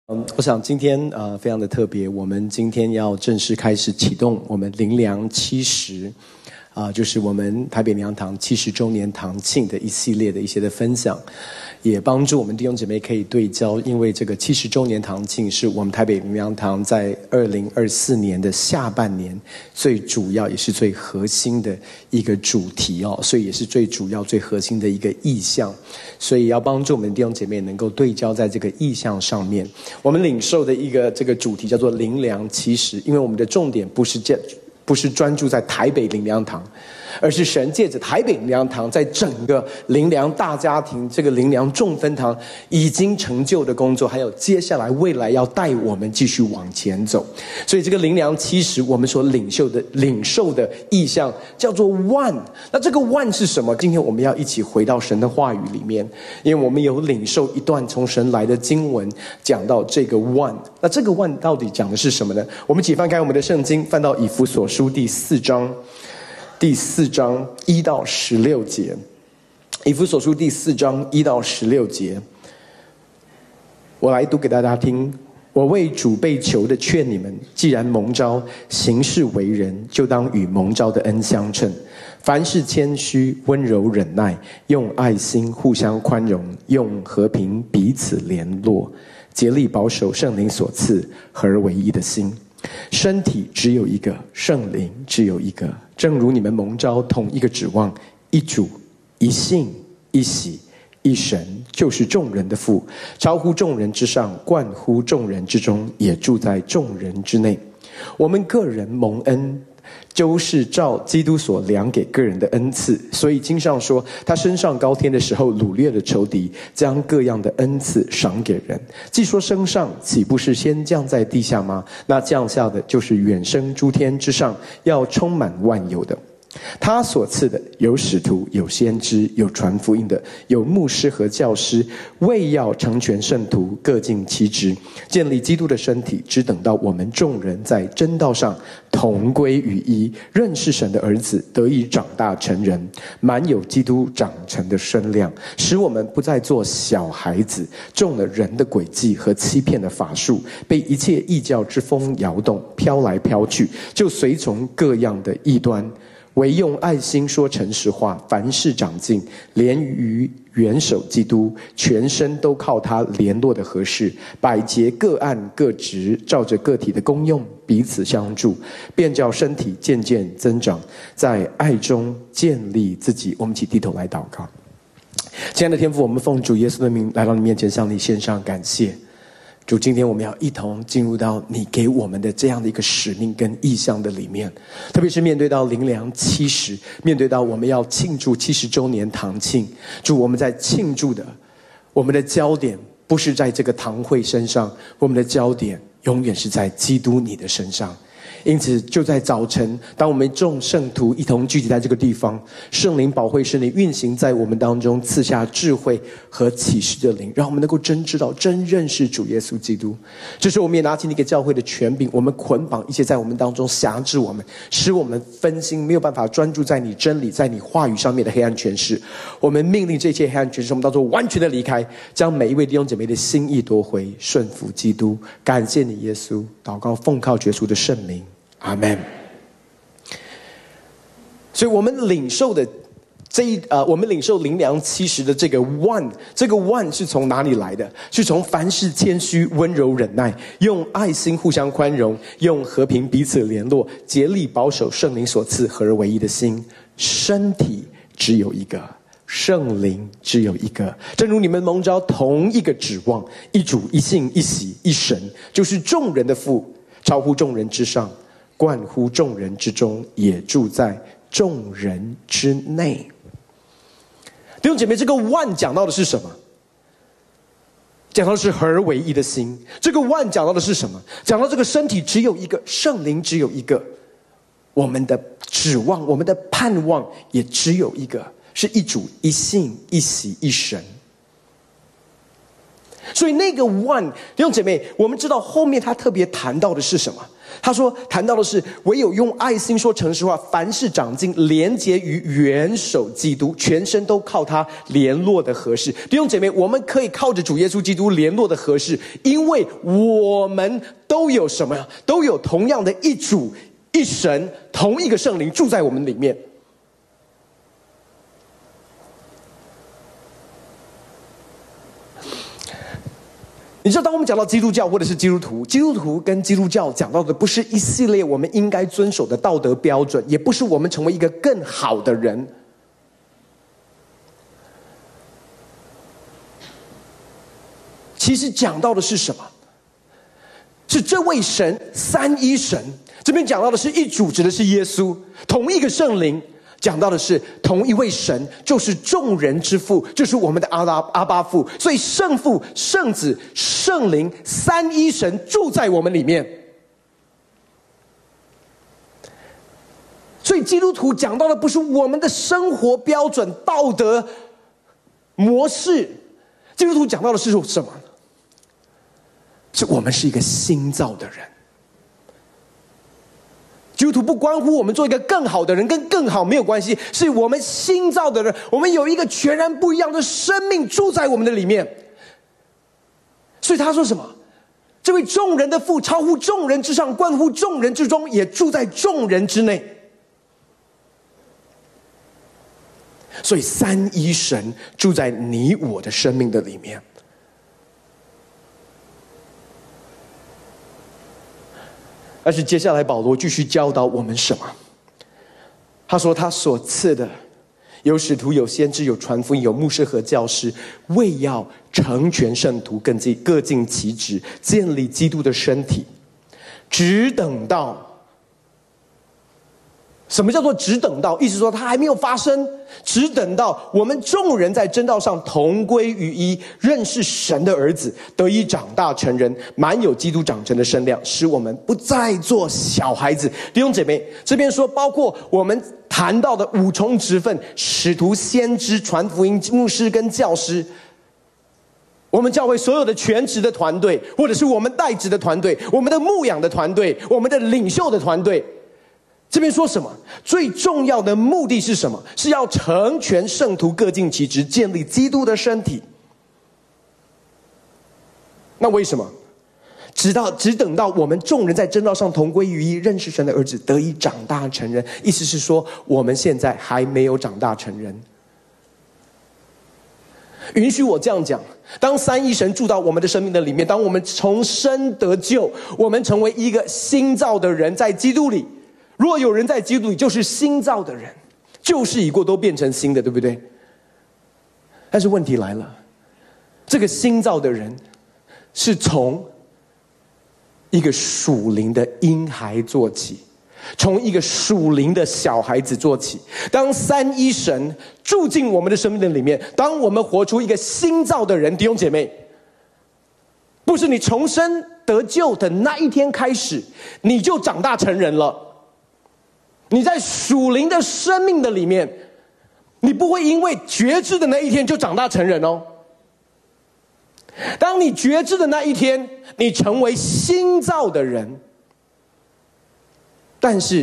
我想今天非常的特别，我们今天要正式开始启动我们灵粮70，就是我们台北灵粮堂70周年堂庆的一系列的一些的分享，也帮助我们弟兄姐妹可以对焦，因为这个70周年堂庆是我们台北灵粮堂在2024年的下半年最主要也是最核心的一个主题哦，所以也是最主要最核心的一个意向，所以要帮助我们弟兄姐妹能够对焦在这个意向上面。我们领受的一个这个主题叫做灵粮70，因为我们的重点不是专注在台北灵粮堂，而是神借着台北灵粮堂在整个灵粮大家庭这个灵粮众分堂已经成就的工作，还有接下来未来要带我们继续往前走。所以这个灵粮70我们所领受的意象叫做 One。 那这个 One 是什么？今天我们要一起回到神的话语里面，因为我们有领受一段从神来的经文讲到这个 One。 那这个 One 到底讲的是什么呢？我们一起翻开我们的圣经，翻到以弗所书第4章1到16节。以弗所书第4章1到16节，我来读给大家听。我为主被求的劝你们，既然蒙召行事为人，就当与蒙召的恩相称。凡事谦虚温柔忍耐，用爱心互相宽容，用和平彼此联络，竭力保守圣灵所赐合而为一的心。身体只有一个，圣灵只有一个，正如你们蒙召同一个指望，一主一信一喜一神，就是众人的父，超乎众人之上，冠乎众人之中，也住在众人之内。我们个人蒙恩，就是照基督所量给个人的恩赐。所以经上说，他升上高天的时候，掳掠了仇敌，将各样的恩赐赏给人。既说升上，岂不是先降在地下吗？那降下的就是远升诸天之上，要充满万有的。他所赐的有使徒，有先知，有传福音的，有牧师和教师，为要成全圣徒，各尽其职，建立基督的身体，只等到我们众人在真道上同归于一，认识神的儿子，得以长大成人，满有基督长成的身量，使我们不再做小孩子，中了人的诡计和欺骗的法术，被一切异教之风摇动，飘来飘去，就随从各样的异端。唯用爱心说诚实话，凡事长进，连于元首基督，全身都靠他联络的合适，百节各按各职，照着个体的功用彼此相助，便叫身体渐渐增长，在爱中建立自己。我们一起低头来祷告。亲爱的天父，我们奉主耶稣的名来到你面前，向你献上感谢。主，今天我们要一同进入到你给我们的这样的一个使命跟意向的里面，特别是面对到灵粮70，面对到我们要庆祝70周年堂庆。主，我们在庆祝的，我们的焦点不是在这个堂会身上，我们的焦点永远是在基督你的身上。因此就在早晨，当我们众圣徒一同聚集在这个地方，圣灵保惠圣灵运行在我们当中，赐下智慧和启示的灵，让我们能够真知道真认识主耶稣基督。这时我们也拿起你给教会的权柄，我们捆绑一些在我们当中辖制我们，使我们分心没有办法专注在你真理在你话语上面的黑暗权势。我们命令这些黑暗权势我们当中完全的离开，将每一位弟兄姐妹的心意夺回，顺服基督。感谢你耶稣，祷告奉靠耶稣的圣名，阿们。所以我们领受的我们领受灵粮70的这个 one， 这个 one 是从哪里来的？是从凡事谦虚温柔忍耐，用爱心互相宽容，用和平彼此联络，竭力保守圣灵所赐合而为一的心。身体只有一个，圣灵只有一个，正如你们蒙召同一个指望，一主一信一喜一神，就是众人的父，超乎众人之上，冠乎众人之中，也住在众人之内。弟兄姐妹，这个 one 讲到的是什么？讲到的是合而为一的心。这个 one 讲到的是什么？讲到这个身体只有一个，圣灵只有一个，我们的指望我们的盼望也只有一个，是一主一信一喜一神。所以那个 one， 弟兄姐妹，我们知道后面他特别谈到的是什么？ 他说谈到的是唯有用爱心说诚实话，凡事长进，连结于元首基督，全身都靠他联络的合适。弟兄姐妹，我们可以靠着主耶稣基督联络的合适，因为我们都有什么呀？都有同样的一主一神，同一个圣灵住在我们里面。你知道，当我们讲到基督教或者是基督徒，基督徒跟基督教讲到的不是一系列我们应该遵守的道德标准，也不是我们成为一个更好的人。其实讲到的是什么？是这位神，三一神。这边讲到的是一主，指的是耶稣，同一个圣灵。讲到的是同一位神，就是众人之父，就是我们的阿爸父。所以圣父、圣子、圣灵三一神住在我们里面。所以基督徒讲到的不是我们的生活标准、道德模式，基督徒讲到的是什么？是我们是一个新造的人。基督徒不关乎我们做一个更好的人，跟更好没有关系，是我们新造的人，我们有一个全然不一样的生命住在我们的里面。所以他说什么？这位众人的父超乎众人之上，关乎众人之中，也住在众人之内。所以三一神住在你我的生命的里面。但是接下来保罗继续教导我们什么？他说他所赐的有使徒，有先知，有传福音，有牧师和教师，为要成全圣徒，各尽其职，建立基督的身体。只等到，什么叫做只等到？意思说它还没有发生，只等到我们众人在真道上同归于一，认识神的儿子，得以长大成人，满有基督长成的身量，使我们不再做小孩子。弟兄姐妹，这边说包括我们谈到的五重职分：使徒、先知、传福音、牧师跟教师。我们教会所有的全职的团队，或者是我们代职的团队，我们的牧养的团队，我们的领袖的团队，这边说什么？最重要的目的是什么？是要成全圣徒，各尽其职，建立基督的身体。那为什么？只等到我们众人在真道上同归于一，认识神的儿子，得以长大成人。意思是说，我们现在还没有长大成人。允许我这样讲，当三一神住到我们的生命的里面，当我们重生得救，我们成为一个新造的人，在基督里。若有人在基督里，就是新造的人，旧事已过，都变成新的，对不对？但是问题来了，这个新造的人是从一个属灵的婴孩做起，从一个属灵的小孩子做起。当三一神住进我们的生命的里面，当我们活出一个新造的人，弟兄姐妹，不是你重生得救的那一天开始，你就长大成人了。你在属灵的生命的里面，你不会因为觉知的那一天就长大成人哦。当你觉知的那一天，你成为新造的人。但是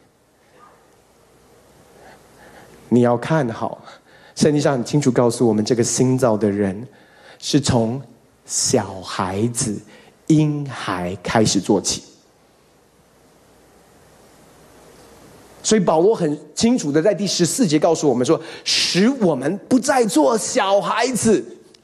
你要看好，圣经上很清楚告诉我们，这个新造的人是从小孩子、婴孩开始做起。所以保罗很清楚的在第14节告诉我们说，使我们不再做小孩子。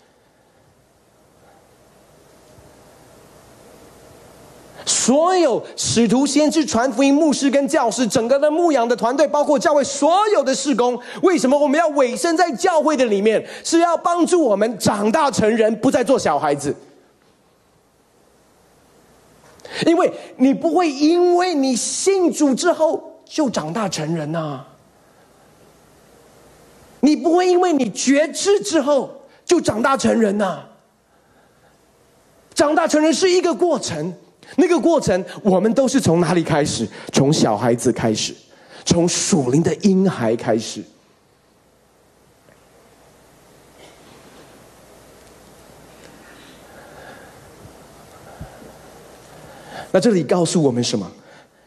所有使徒、先知、传福音、牧师跟教师，整个的牧养的团队，包括教会所有的事工，为什么我们要委身在教会的里面？是要帮助我们长大成人，不再做小孩子。因为你不会因为你信主之后就长大成人啊，你不会因为你觉知之后就长大成人啊。长大成人是一个过程，那个过程我们都是从哪里开始？从小孩子开始，从属灵的婴孩开始。 那这里告诉我们什么？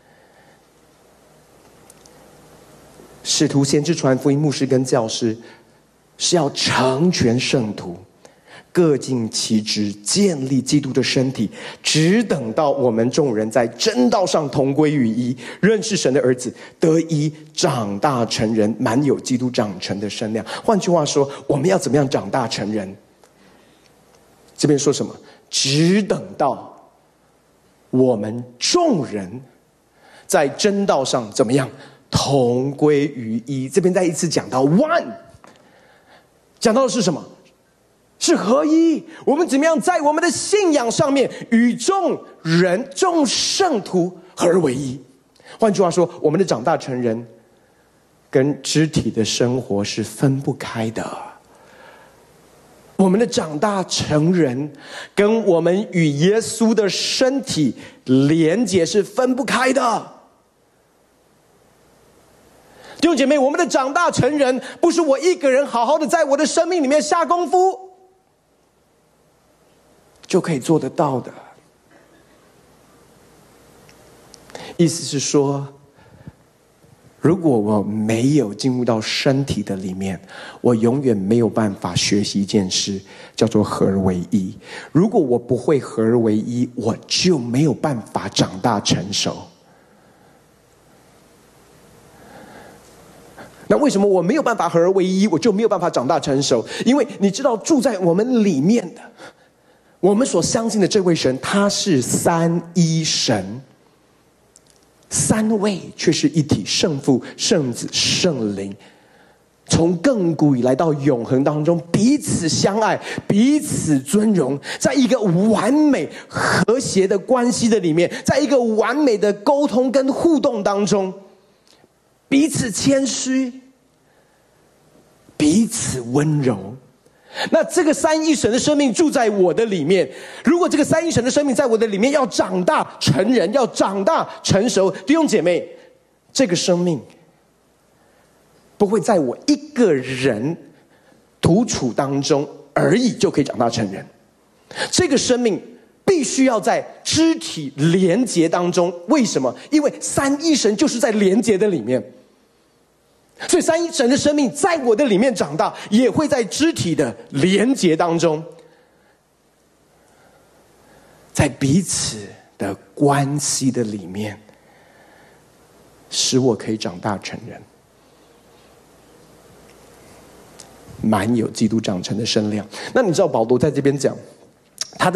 使徒、先知、传福音、牧师跟教师是要成全圣徒，各尽其职，建立基督的身体，只等到我们众人在真道上同归于一，认识神的儿子，得以长大成人，满有基督长成的身量。换句话说，我们要怎么样长大成人？这边说什么？只等到我们众人在真道上怎么样同归于一。这边再一次讲到 one， 讲到的是什么？是合一。我们怎么样在我们的信仰上面与众人、众圣徒合而为一？换句话说，我们的长大成人跟肢体的生活是分不开的。我们的长大成人跟我们与耶稣的身体连结是分不开的。弟兄姐妹，我们的长大成人不是我一个人好好的在我的生命里面下功夫就可以做得到的。意思是说，如果我没有进入到身体的里面，我永远没有办法学习一件事，叫做合而为一。如果我不会合而为一，我就没有办法长大成熟。那为什么我没有办法合而为一，我就没有办法长大成熟？因为你知道，住在我们里面的，我们所相信的这位神，他是三一神，三位却是一体，圣父、圣子、圣灵，从亘古以来到永恒当中，彼此相爱，彼此尊荣，在一个完美和谐的关系的里面，在一个完美的沟通跟互动当中，彼此谦虚，彼此温柔。那这个三一神的生命住在我的里面，如果这个三一神的生命在我的里面要长大成人，要长大成熟，弟兄姐妹，这个生命不会在我一个人独处当中而已就可以长大成人，这个生命必须要在肢体连结当中。为什么？因为三一神就是在连结的里面，所以三一神的生命在我的里面长大，也会在肢体的连结当中，在彼此的关系的里面，使我可以长大成人，满有基督长成的身量。那你知道保罗在这边讲他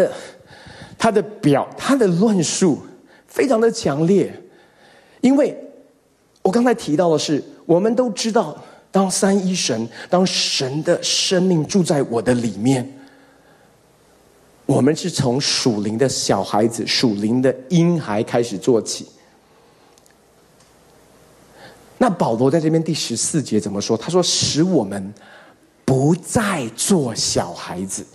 的论述非常的强烈，因为我刚才提到的是，我们都知道，当三一神，当神的生命住在我的里面，我们是从属灵的小孩子、属灵的婴孩开始做起。那保罗在这边第14节怎么说？他说：“使我们不再做小孩子。”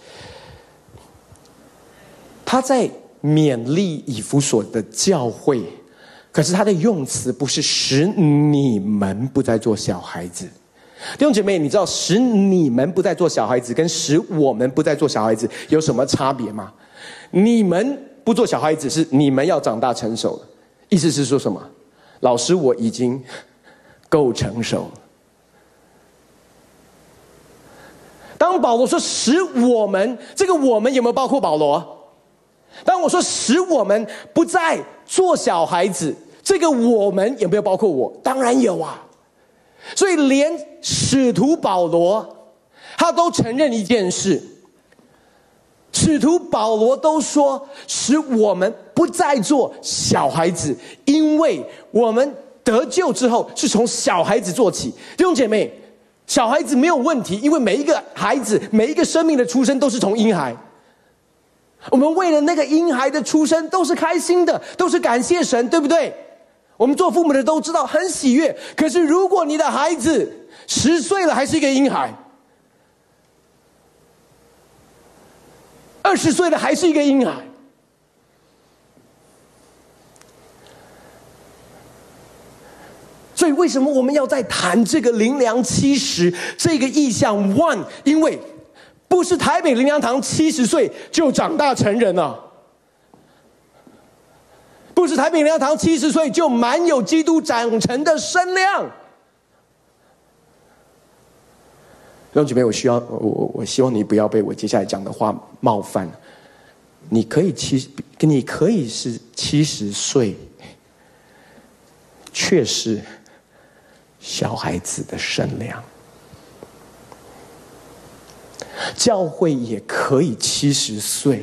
他在勉励以弗所的教会，可是他的用词不是使你们不再做小孩子。弟兄姐妹，你知道使你们不再做小孩子跟使我们不再做小孩子有什么差别吗？你们不做小孩子是你们要长大成熟了，意思是说什么？老师，我已经够成熟了。当保罗说使我们，这个我们有没有包括保罗？当我说使我们不再做小孩子，这个我们有没有包括我？当然有啊。所以连使徒保罗他都承认一件事，使徒保罗都说使我们不再做小孩子，因为我们得救之后是从小孩子做起。弟兄姐妹，小孩子没有问题，因为每一个孩子，每一个生命的出生都是从婴孩，我们为了那个婴孩的出生都是开心的，都是感谢神，对不对？我们做父母的都知道很喜悦。可是如果你的孩子10岁了还是一个婴孩，20岁了还是一个婴孩，所以为什么我们要再谈这个灵粮70这个意象 one？ 因为不是台北灵粮堂70岁就长大成人了。 不是太平洋堂70岁就满有基督长成的身量。弟兄姐妹，我希望你不要被我接下来讲的话冒犯。你可以是70岁，却是小孩子的身量。教会也可以70岁，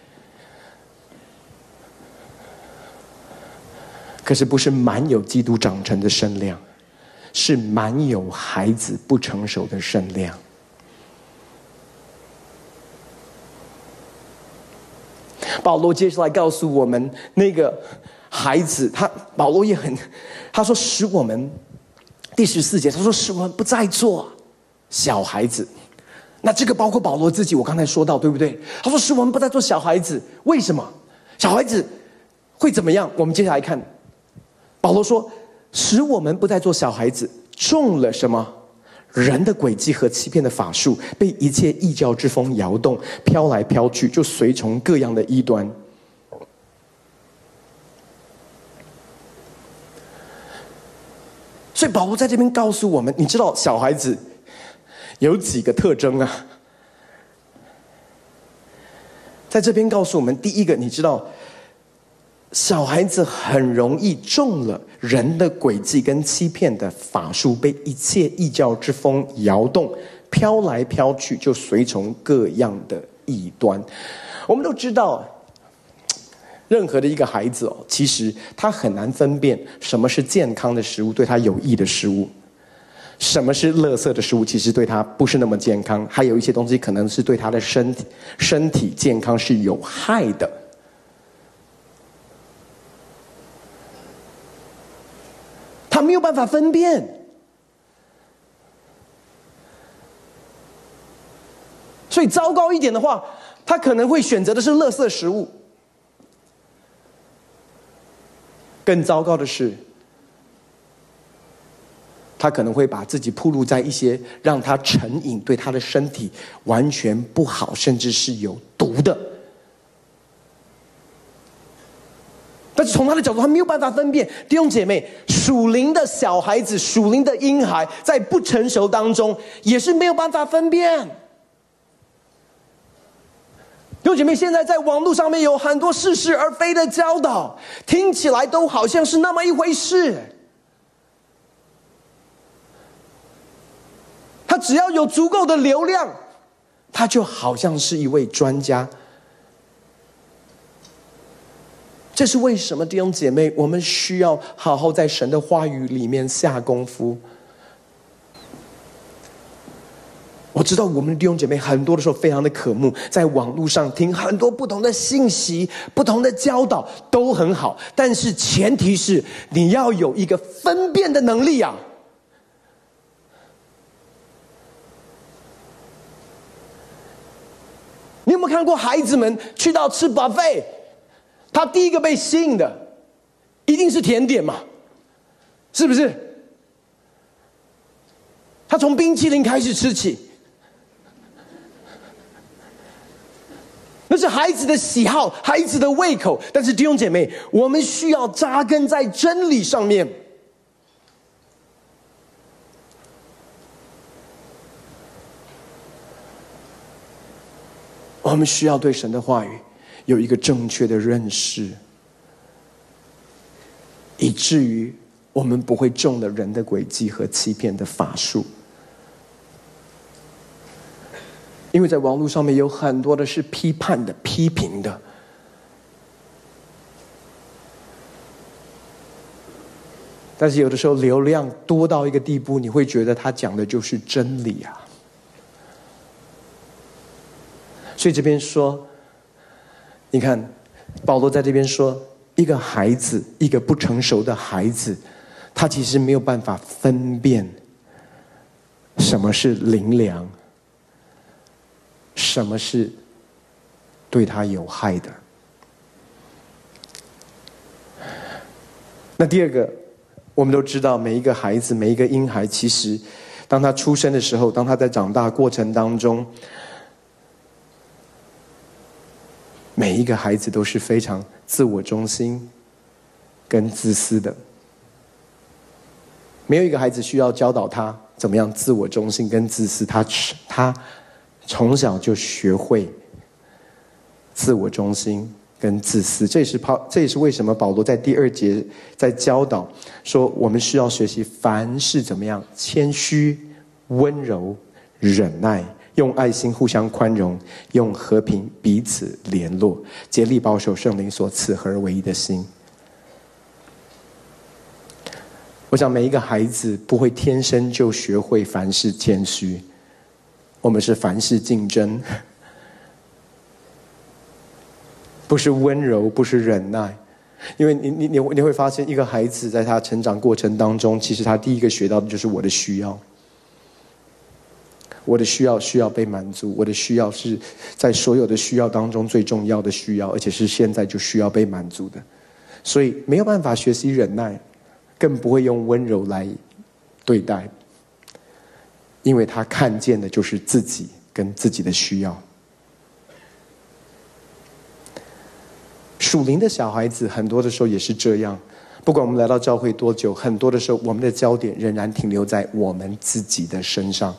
可是不是满有基督长成的身量，是满有孩子不成熟的身量。保罗接下来告诉我们，那个孩子，保罗也他说使我们，第14节他说使我们不再做小孩子。那这个包括保罗自己，我刚才说到，对不对？他说使我们不再做小孩子，为什么？小孩子会怎么样？我们接下来看，保罗说使我们不再做小孩子，中了什么？人的诡计和欺骗的法术，被一切异教之风摇动，飘来飘去，就随从各样的异端。所以保罗在这边告诉我们，你知道小孩子有几个特征啊？在这边告诉我们，第一个，你知道小孩子很容易中了人的诡计跟欺骗的法术，被一切异教之风摇动，飘来飘去，就随从各样的异端。我们都知道，任何的一个孩子其实他很难分辨什么是健康的食物，对他有益的食物，什么是垃圾的食物，其实对他不是那么健康，还有一些东西可能是对他的身体健康是有害的。他没有办法分辨，所以糟糕一点的话，他可能会选择的是垃圾食物。更糟糕的是，他可能会把自己暴露在一些让他成瘾，对他的身体完全不好，甚至是有毒的。但是从他的角度，他没有办法分辨。弟兄姐妹，属灵的小孩子，属灵的婴孩，在不成熟当中也是没有办法分辨。弟兄姐妹，现在在网络上面有很多似是而非的教导，听起来都好像是那么一回事。他只要有足够的流量，他就好像是一位专家。这是为什么，弟兄姐妹，我们需要好好在神的话语里面下功夫。我知道我们的弟兄姐妹很多的时候非常的渴慕，在网络上听很多不同的信息，不同的教导都很好，但是前提是你要有一个分辨的能力啊。你有没有看过孩子们去到吃 buffet， 他第一个被吸引的一定是甜点嘛，是不是？他从冰淇淋开始吃起，那是孩子的喜好，孩子的胃口。但是弟兄姐妹，我们需要扎根在真理上面。我们需要对神的话语有一个正确的认识，以至于我们不会中了人的诡计和欺骗的法术。因为在网络上面有很多的是批判的、批评的，但是有的时候流量多到一个地步，你会觉得他讲的就是真理啊。所以这边说，你看保罗在这边说，一个孩子，一个不成熟的孩子，他其实没有办法分辨什么是灵粮，什么是对他有害的。那第二个，我们都知道，每一个孩子，每一个婴孩，其实当他出生的时候，当他在长大过程当中，每一个孩子都是非常自我中心、 跟自私的。没有一个孩子需要教导他怎么样自我中心跟自私，他从小就学会自我中心跟自私。这也是为什么保罗在第2节在教导说，我们需要学习凡事怎么样谦虚、温柔、忍耐，用爱心互相宽容，用和平彼此联络，竭力保守圣灵所赐合而为一的心。我想每一个孩子不会天生就学会凡事谦虚，我们是凡事竞争，不是温柔，不是忍耐。因为你会发现，一个孩子在他成长过程当中，其实他第一个学到的就是我的需要。我的需要被满足，我的需要是在所有的需要当中最重要的需要，而且是现在就需要被满足的。所以没有办法学习忍耐，更不会用温柔来对待，因为他看见的就是自己跟自己的需要。属灵的小孩子很多的时候也是这样，不管我们来到教会多久，很多的时候我们的焦点仍然停留在我们自己的身上。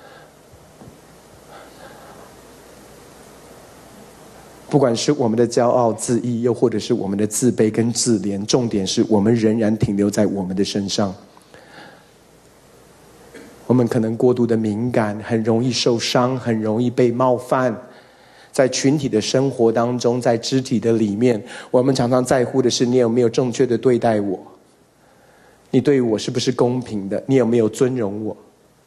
不管是我们的骄傲自义，又或者是我们的自卑跟自怜，重点是我们仍然停留在我们的身上。我们可能过度的敏感，很容易受伤，很容易被冒犯。在群体的生活当中，在肢体的里面，我们常常在乎的是你有没有正确的对待我，你对我是不是公平的，你有没有尊荣我。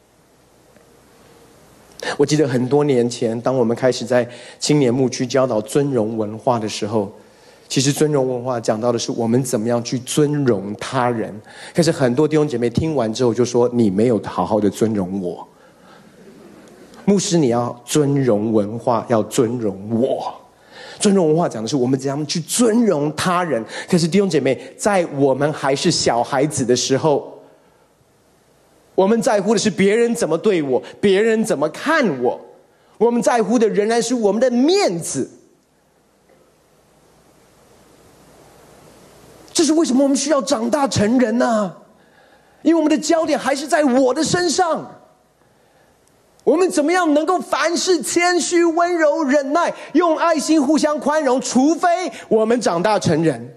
我记得很多年前，当我们开始在青年牧区教导尊荣文化的时候，其实尊荣文化讲到的是我们怎么样去尊荣他人。可是很多弟兄姐妹听完之后就说，你没有好好的尊荣我。牧师，你要尊荣文化，要尊荣我。尊荣文化讲的是我们怎样去尊荣他人。可是弟兄姐妹，在我们还是小孩子的时候，我们在乎的是别人怎么对我，别人怎么看我，我们在乎的仍然是我们的面子。这是为什么我们需要长大成人呢？因为我们的焦点还是在我的身上。我们怎么样能够凡事谦虚、温柔、忍耐，用爱心互相宽容，除非我们长大成人。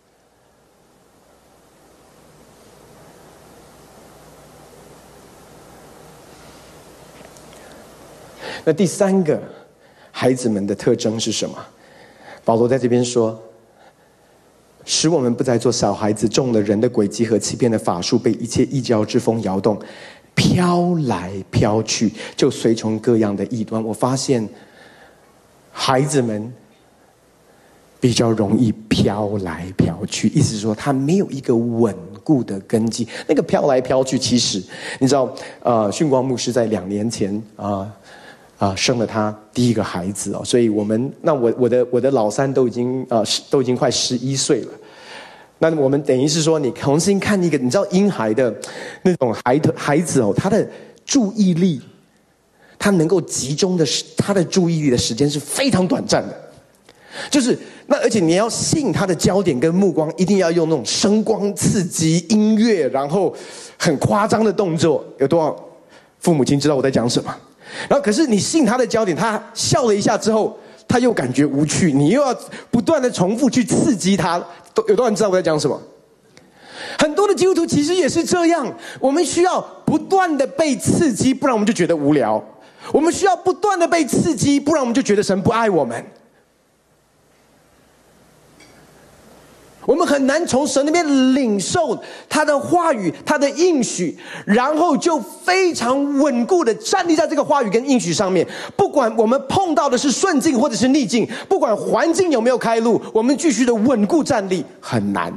那第3个孩子们的特征是什么？保罗在这边说，使我们不再做小孩子，中了人的诡计和欺骗的法术，被一切异教之风摇动，飘来飘去，就随从各样的异端。我发现孩子们比较容易飘来飘去，意思是说他没有一个稳固的根基。那个飘来飘去，其实你知道，训光牧师在2年前生了他第一个孩子哦，所以我的老三都已经快11岁了。那我们等于是说，你重新看一个，你知道婴孩的那种孩子哦，他的注意力，他能够集中的他的注意力的时间是非常短暂的，就是那而且你要吸引他的焦点跟目光，一定要用那种声光刺激、音乐，然后很夸张的动作。有多少父母亲知道我在讲什么？然后可是你吸引他的焦点，他笑了一下之后，他又感觉无趣，你又要不断的重复去刺激他。有多少人知道我在讲什么？很多的基督徒其实也是这样，我们需要不断的被刺激，不然我们就觉得无聊。我们需要不断的被刺激，不然我们就觉得神不爱我们。我们很难从神那边领受他的话语，他的应许，然后就非常稳固的站立在这个话语跟应许上面。不管我们碰到的是顺境或者是逆境，不管环境有没有开路，我们继续的稳固站立很难。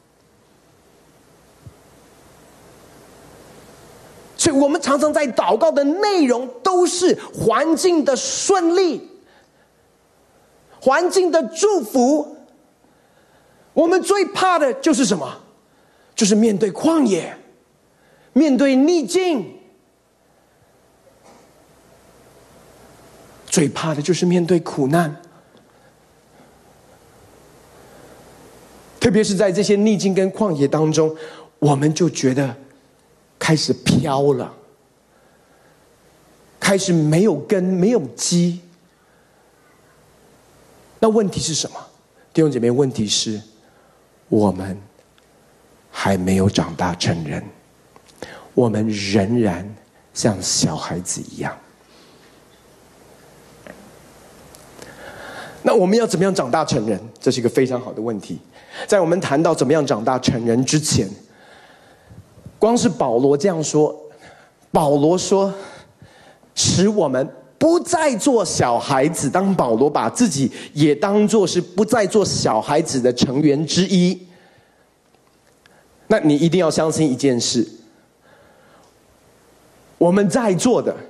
所以我们常常在祷告的内容都是环境的顺利，环境的祝福。我们最怕的就是什么？就是面对旷野，面对逆境。最怕的就是面对苦难。 特别是在这些逆境跟旷野当中，我们就觉得开始飘了，开始没有根没有基。那问题是什么？弟兄姐妹，问题是我们还没有长大成人，我们仍然像小孩子一样。那我们要怎么样长大成人？这是一个非常好的问题。在我们谈到怎么样长大成人之前，光是保罗这样说，保罗说使我们不再做小孩子。当保罗把自己也当作是不再做小孩子的成员之一，那你一定要相信一件事，我们在座的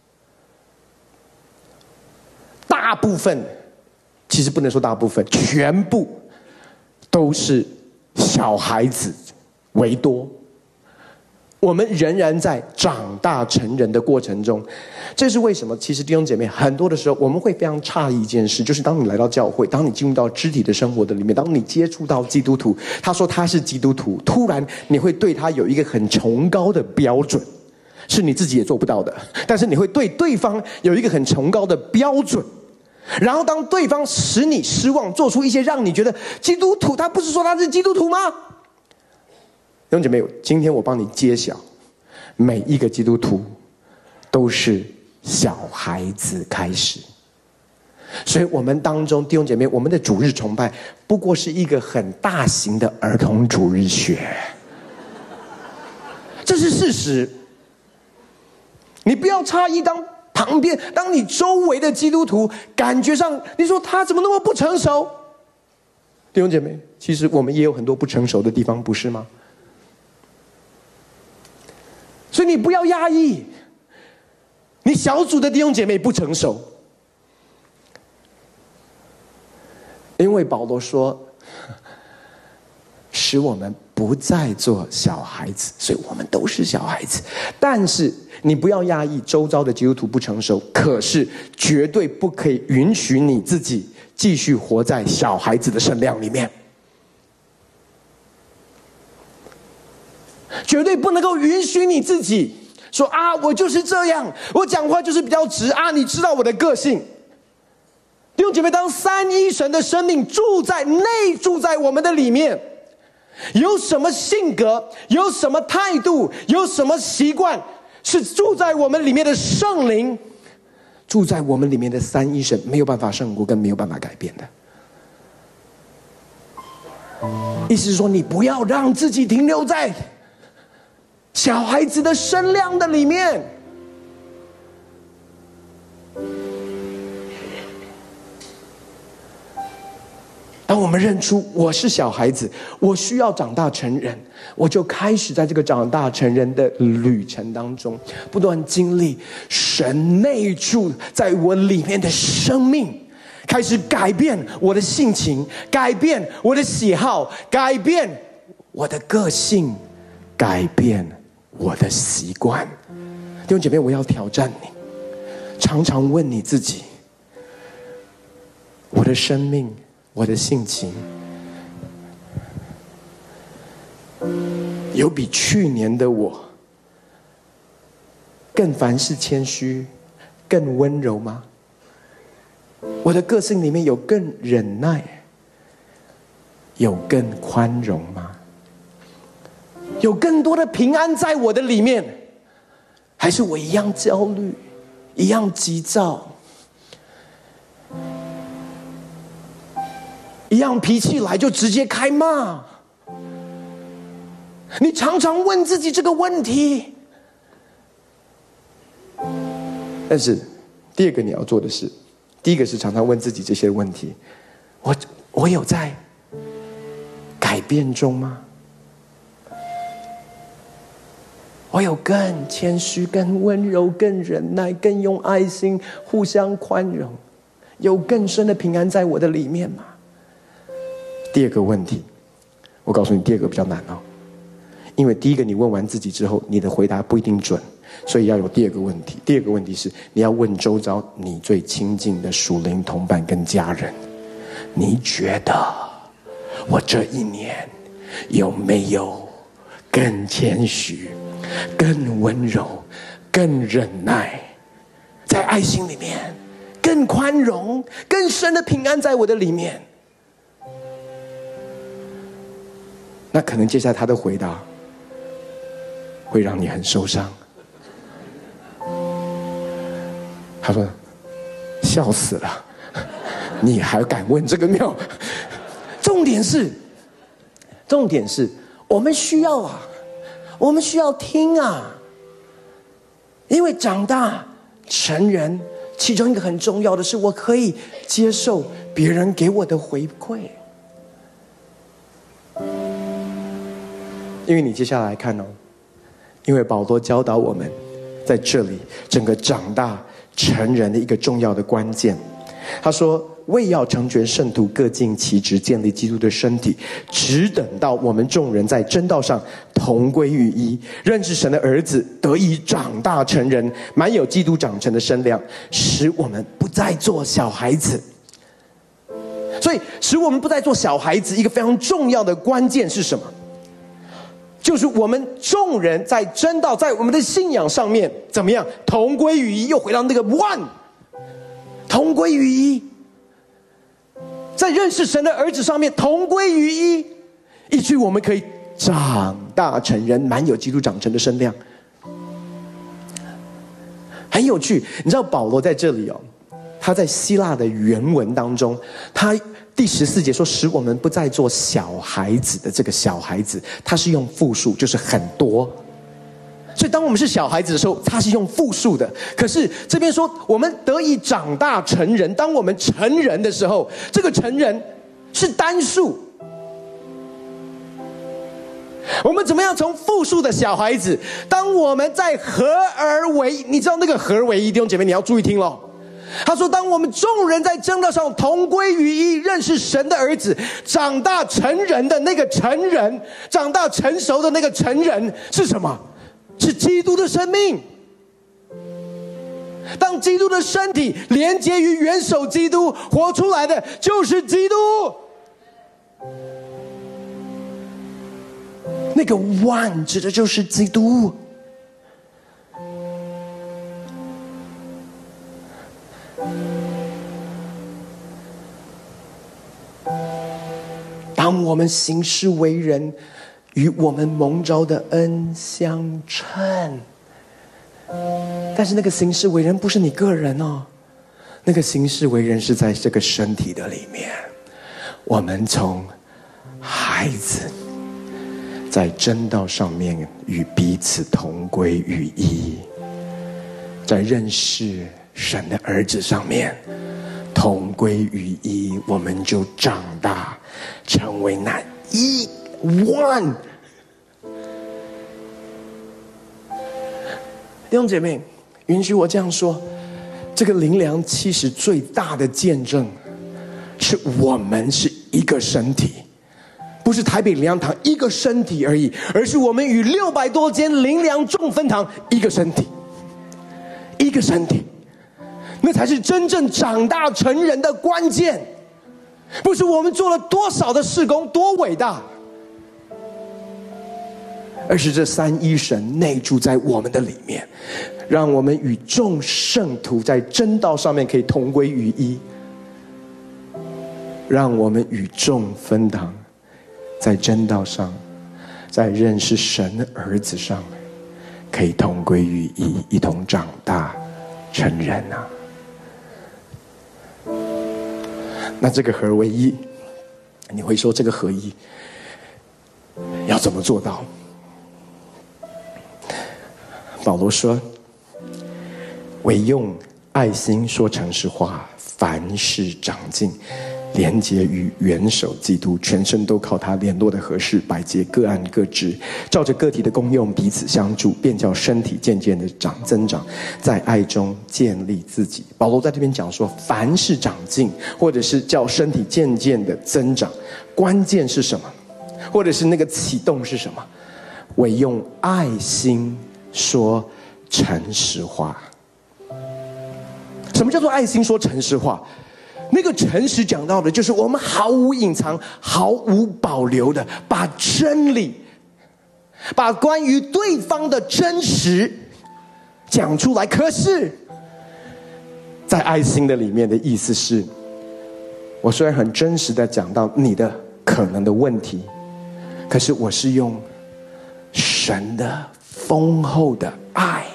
大部分，其实不能说大部分，全部都是小孩子为多。我们仍然在长大成人的过程中。这是为什么？其实弟兄姐妹，很多的时候我们会非常诧异一件事，就是当你来到教会，当你进入到肢体的生活的里面，当你接触到基督徒，他说他是基督徒，突然你会对他有一个很崇高的标准，是你自己也做不到的，但是你会对对方有一个很崇高的标准。然后当对方使你失望，做出一些让你觉得基督徒他不是说他是基督徒吗？弟兄姐妹，今天我帮你揭晓，每一个基督徒都是小孩子开始。所以我们当中弟兄姐妹，我们的主日崇拜不过是一个很大型的儿童主日学，这是事实。你不要诧异，当你周围的基督徒感觉上你说他怎么那么不成熟，弟兄姐妹，其实我们也有很多不成熟的地方，不是吗？所以你不要压抑你小组的弟兄姐妹不成熟，因为保罗说使我们不再做小孩子，所以我们都是小孩子。但是你不要压抑周遭的基督徒不成熟，可是绝对不可以允许你自己继续活在小孩子的身量里面，绝对不能够允许你自己说啊，我就是这样，我讲话就是比较直啊，你知道我的个性。弟兄姐妹，当三一神的生命内住在我们的里面，有什么性格，有什么态度，有什么习惯，是住在我们里面的圣灵，住在我们里面的三一神没有办法胜过，跟没有办法改变的。意思是说，你不要让自己停留在小孩子的身量的里面。当我们认出我是小孩子，我需要长大成人，我就开始在这个长大成人的旅程当中，不断经历神内住在我里面的生命，开始改变我的性情，改变我的喜好，改变我的个性，改变我的习惯。弟兄姐妹，我要挑战你，常常问你自己，我的生命，我的性情，有比去年的我更凡事谦虚，更温柔吗？我的个性里面有更忍耐，有更宽容吗？有更多的平安在我的里面，还是我一样焦虑，一样急躁，一样脾气来就直接开骂？你常常问自己这个问题。但是第二个你要做的是，第一个是常常问自己这些问题，我有在改变中吗？我有更谦虚，更温柔，更忍耐，更用爱心互相宽容，有更深的平安在我的里面吗？第二个问题，我告诉你，第二个比较难哦，因为第一个你问完自己之后，你的回答不一定准，所以要有第二个问题。第二个问题是，你要问周遭你最亲近的属灵同伴跟家人，你觉得我这一年有没有更谦虚、更温柔、更忍耐，在爱心里面更宽容、更深的平安在我的里面？那可能接下来他的回答会让你很受伤。他说：笑死了，你还敢问这个庙？重点是我们需要啊，我们需要听啊。因为长大成人，其中一个很重要的是，我可以接受别人给我的回馈。因为你接下来看哦，因为保罗教导我们在这里整个长大成人的一个重要的关键。他说：为要成全圣徒，各尽其职，建立基督的身体，只等到我们众人在真道上同归于一，认识神的儿子，得以长大成人，满有基督长成的身量，使我们不再做小孩子。所以使我们不再做小孩子，一个非常重要的关键是什么？就是我们众人在真道，在我们的信仰上面怎么样同归于一？又回到那个 one， 同归于一，在认识神的儿子上面同归于一，以至于我们可以长大成人，满有基督长成的身量。很有趣，你知道保罗在这里哦，他在希腊的原文当中，他第14节说：使我们不再做小孩子的这个小孩子，他是用复数，就是很多。所以当我们是小孩子的时候，他是用复数的。可是这边说我们得以长大成人，当我们成人的时候，这个成人是单数。我们怎么样从复数的小孩子，当我们在合而为一，你知道那个合而为一，弟兄姐妹你要注意听咯。他说当我们众人在真道上同归于一，认识神的儿子，长大成人的那个成人，长大成熟的那个成人是什么？是基督的生命。当基督的身体连接于元首基督，活出来的就是基督。那个 one 指的就是基督。当我们行事为人与我们蒙召的恩相称，但是那个行事为人不是你个人哦，那个行事为人是在这个身体的里面。我们从孩子在真道上面与彼此同归于一，在认识神的儿子上面同归于一，我们就长大成为那一 one。 弟兄姐妹，允许我这样说，这个灵粮其实最大的见证是我们是一个身体，不是台北灵粮堂一个身体而已，而是我们与600多间灵粮众分堂一个身体，一个身体，那才是真正长大成人的关键。不是我们做了多少的事工多伟大，而是这三一神内住在我们的里面，让我们与众圣徒在真道上面可以同归于一，让我们与众分堂在真道上，在认识神儿子上可以同归于一，一同长大成人啊。那这个合而为一，你会说这个合一要怎么做到？保罗说，唯用爱心说诚实话，凡事长进，连结于元首基督，全身都靠他联络的合适，百节各按各职，照着个体的功用彼此相助，便叫身体渐渐的增长，在爱中建立自己。保罗在这边讲说，凡事长进，或者是叫身体渐渐的增长，关键是什么？或者是那个启动是什么？唯用爱心说诚实话。什么叫做爱心说诚实话？ 那个诚实讲到的就是我们毫无隐藏、毫无保留的把真理，把关于对方的真实讲出来。可是在爱心的里面的意思是，我虽然很真实的讲到你的可能的问题，可是我是用神的丰厚的爱，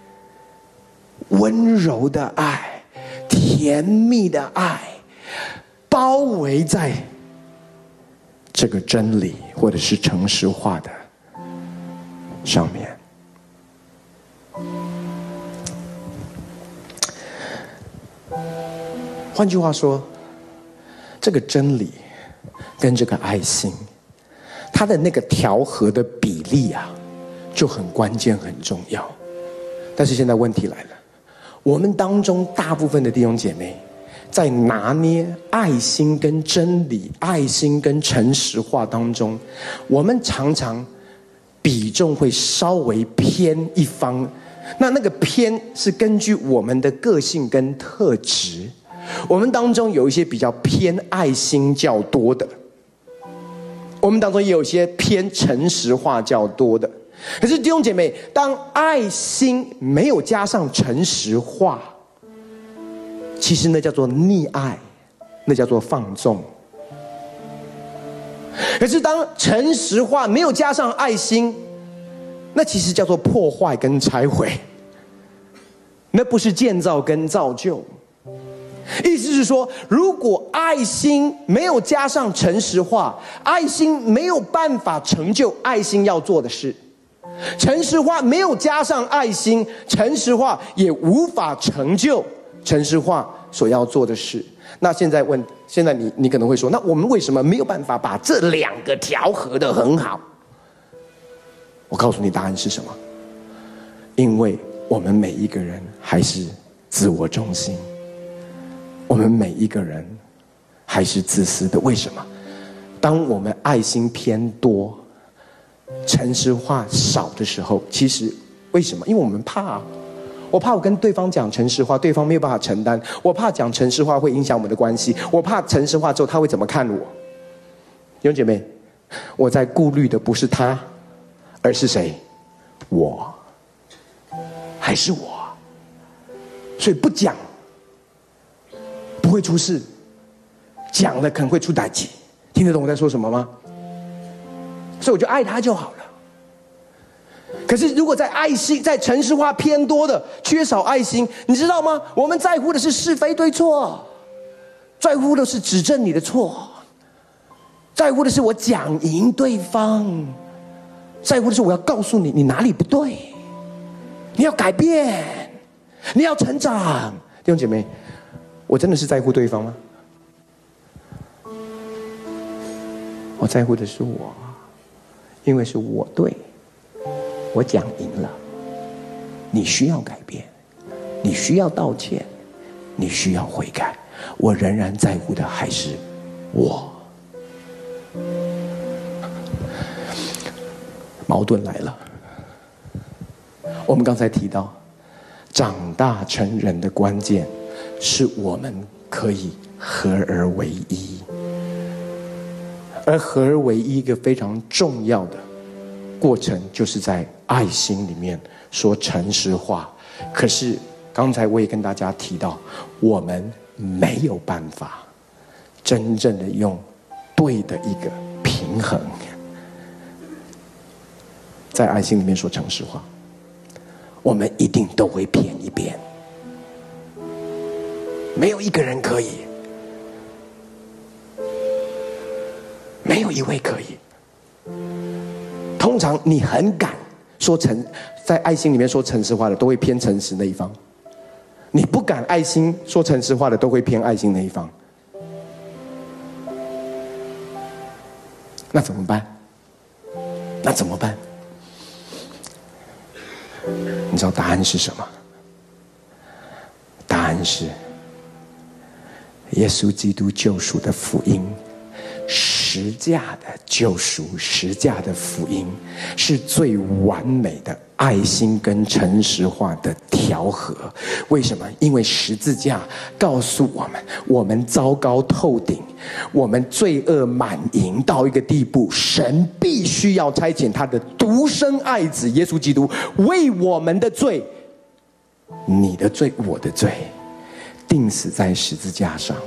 温柔的爱，甜蜜的爱，包围在这个真理或者是诚实化的上面。换句话说，这个真理跟这个爱心，它的那个调和的比例啊，就很关键很重要。但是现在问题来了，我们当中大部分的弟兄姐妹在拿捏爱心跟真理、爱心跟诚实化当中，我们常常比重会稍微偏一方。那个偏是根据我们的个性跟特质，我们当中有一些比较偏爱心较多的，我们当中也有一些偏诚实化较多的。可是弟兄姐妹，当爱心没有加上诚实化，其实那叫做溺爱，那叫做放纵。可是当诚实化没有加上爱心，那其实叫做破坏跟拆毁，那不是建造跟造就。意思是说，如果爱心没有加上诚实化，爱心没有办法成就爱心要做的事；诚实化没有加上爱心，诚实化也无法成就诚实化所要做的事。那现在你可能会说，那我们为什么没有办法把这两个调和得很好？我告诉你答案是什么？因为我们每一个人还是自我中心，我们每一个人还是自私的。为什么？当我们爱心偏多，诚实话少的时候，其实为什么？因为我们怕，我怕我跟对方讲诚实话，对方没有办法承担；我怕讲诚实话会影响我们的关系；我怕诚实话之后他会怎么看我。弟兄姐妹，我在顾虑的不是他，而是谁？我，还是我。所以不讲不会出事，讲了可能会出代志。听得懂我在说什么吗？所以我就爱他就好了。可是如果在爱心、在诚实化偏多的，缺少爱心，你知道吗？我们在乎的是是非对错，在乎的是指正你的错，在乎的是我讲赢对方，在乎的是我要告诉你你哪里不对，你要改变，你要成长。弟兄姐妹，我真的是在乎对方吗？我在乎的是我，因为是我对，我讲赢了，你需要改变，你需要道歉，你需要悔改，我仍然在乎的还是我。矛盾来了，我们刚才提到，长大成人的关键是我们可以合而为一，而合而为一一个非常重要的过程，就是在爱心里面说诚实话。可是刚才我也跟大家提到，我们没有办法真正的用对的一个平衡，在爱心里面说诚实话，我们一定都会偏一边，没有一个人可以，没有一位可以。通常你很敢说在爱心里面说诚实话的，都会偏诚实那一方；你不敢爱心说诚实话的，都会偏爱心那一方。那怎么办？那怎么办？你知道答案是什么？答案是耶稣基督救赎的福音，十架的救赎，十架的福音是最完美的爱心跟诚实话的调和。为什么？因为十字架告诉我们，我们糟糕透顶，我们罪恶满盈到一个地步，神必须要差遣他的独生爱子耶稣基督为我们的罪，你的罪我的罪，钉死在十字架上。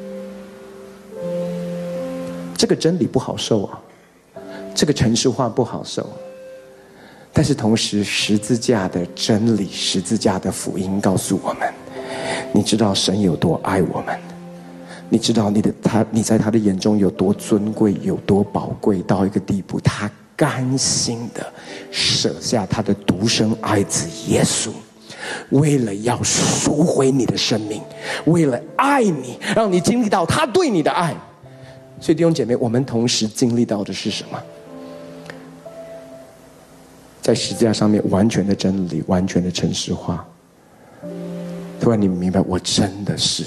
这个真理不好受啊，这个诚实话不好受，但是同时十字架的真理，十字架的福音告诉我们，你知道神有多爱我们，你知道你在他的眼中有多尊贵，有多宝贵，到一个地步他甘心的舍下他的独生爱子耶稣，为了要赎回你的生命，为了爱你，让你经历到他对你的爱。所以弟兄姐妹，我们同时经历到的是什么？在十字架上面完全的真理，完全的诚实话。突然你明白，我真的是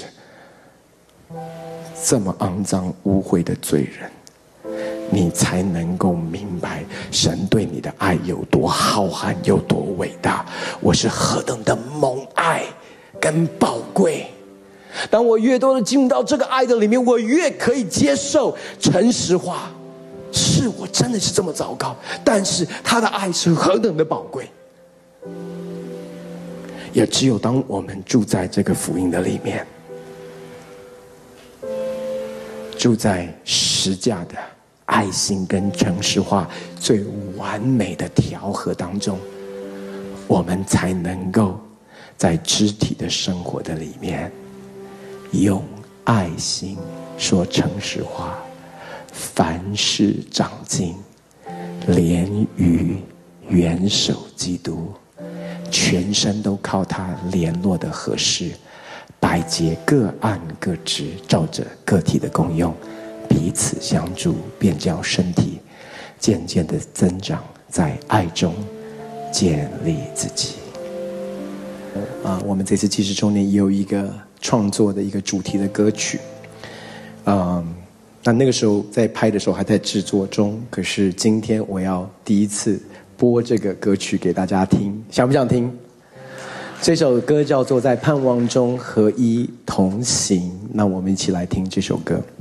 这么肮脏污秽的罪人，你才能够明白神对你的爱有多浩瀚，有多伟大。我是何等的蒙爱跟宝贵。当我越多的进入到这个爱的里面，我越可以接受诚实话。是我真的是这么糟糕，但是他的爱是何等的宝贵。也只有当我们住在这个福音的里面，住在十架的爱心跟诚实话最完美的调和当中，我们才能够在肢体的生活的里面用爱心说诚实话，凡事长进，连于元首基督，全身都靠他联络的合适，百节各按各职，照着个体的功用，彼此相助，便叫身体渐渐的增长，在爱中建立自己。我们这次70周年也有一个创作的一个主题的歌曲，那个时候在拍的时候还在制作中，可是今天我要第一次播这个歌曲给大家听，想不想听？这首歌叫做《在盼望中合一同行》，那我们一起来听这首歌。